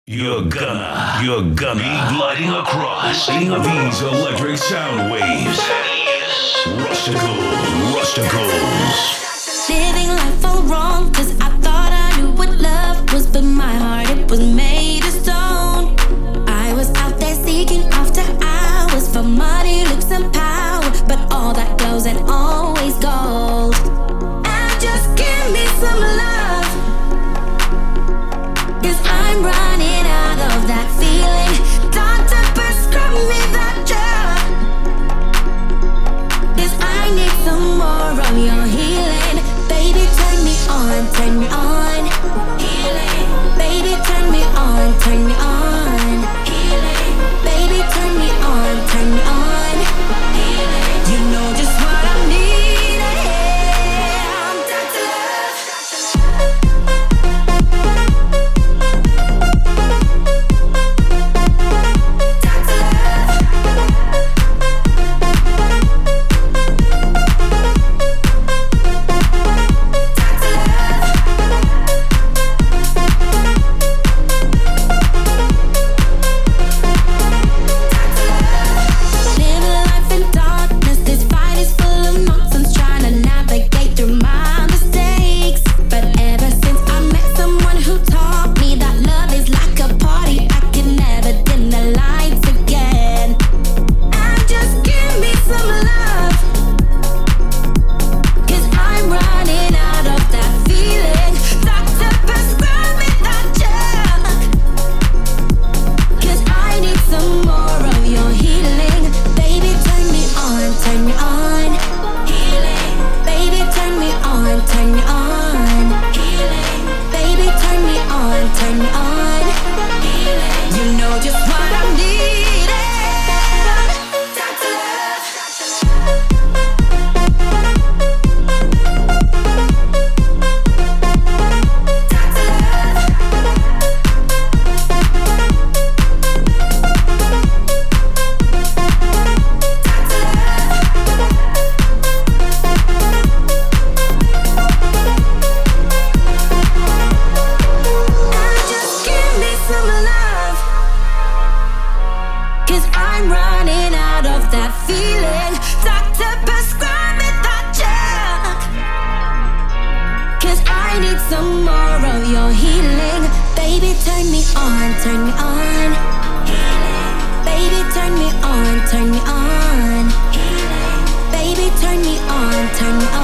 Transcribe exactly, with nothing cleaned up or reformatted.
You're gonna, you're gonna be gliding across these electric sound waves. Rustical, rusticals. Living life all wrong, cause I thought I knew what love was, but my heart, it was made of stone. I was out there seeking after hours for money, looks and power, but all that glows and always gold. And just give me some love, cause I'm running out of that feeling. Doctor, prescribe me that drug, cause I need some more of your healing. Baby, turn me on, turn me on. Healing. Baby, turn me on, turn me on. Healing. Baby, turn me on, turn me on. Healing. You know just what I need. Yeah, I'm down to love. Down to turn me on, turn me on.